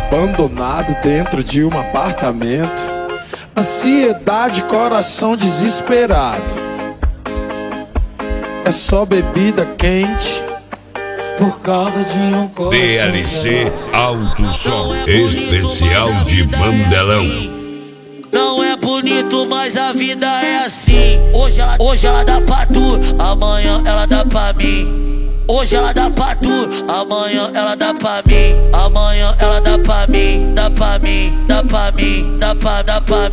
abandonado dentro de um apartamento. Ansiedade, coração desesperado. É só bebida quente por causa de um coração. DLC Alto Som Especial de Mandelão. Não é bonito, mas a vida é assim. Hoje ela dá pra tu, amanhã ela dá pra mim. Hoje ela dá pra tu, amanhã ela dá pra mim. Amanhã ela dá pra mim, dá pra mim, dá pra mim, dá pra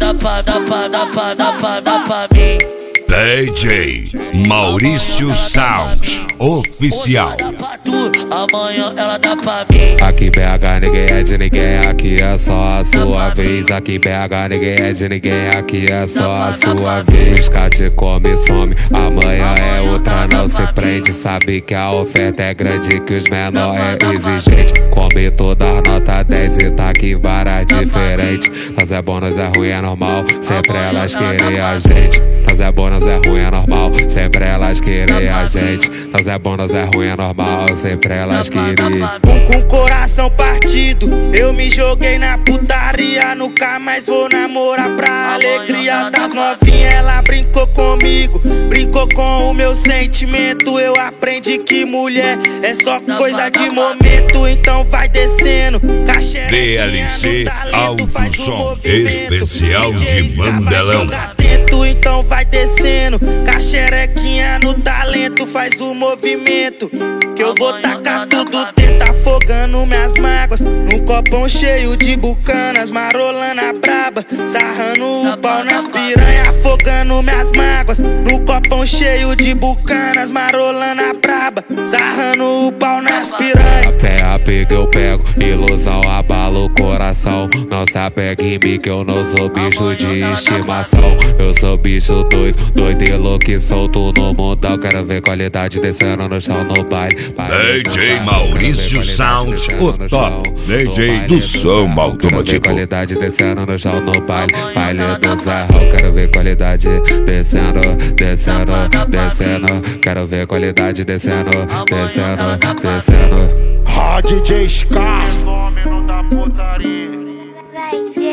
mim. DJ Maurício Sound Oficial. Hoje ela dá pra tu, amanhã ela dá pra mim. Aqui BH ninguém é de ninguém, aqui é só a sua vez. Aqui BH ninguém é de ninguém, aqui é só a sua vez. Cate come e some, amanhã é outra, não se prende. Sabe que a oferta é grande, que os menor é exigente. Come toda a nota 10 e tá aqui várias diferentes. Nós é bom, nós é ruim, é normal, sempre elas querem a gente. Nós é bom, nós é ruim, é normal, sempre elas querem a gente. Nós é bom, nós é ruim, é normal, sempre elas querem. Com coração partido, eu me joguei na putaria. Nunca mais vou namorar pra alegria das novinhas. Ela brincou comigo, brincou com o meu sentimento. Eu aprendi que mulher é só coisa de momento. Então vai descendo, cachê. DLC Alto Som Especial de Mandelão. Então vai descendo, caxerequinha no talento. Faz o movimento, que eu vou tacar tudo dentro, afogando minhas mágoas. Num copão cheio de bucanas, marolando a braba, sarrando o pau nas piranha, afogando minhas mágoas. Num copão cheio de bucanas, marolando a braba, sarrando o pau nas piranha. Até apego eu pego, ilusão abala o coração. Não se apega em mim que eu não sou bicho de estimação. Eu sou bicho doido, doido e louco e solto no mundão. Quero ver qualidade descendo no chão no baile. DJ Maurício Sound, o top DJ do som automotivo. Quero ver qualidade descendo no chão no baile. Baile do Zarrão, quero ver qualidade descendo, descendo, descendo. Quero ver qualidade descendo, descendo, descendo. DJ Scar. Fenômeno da putaria.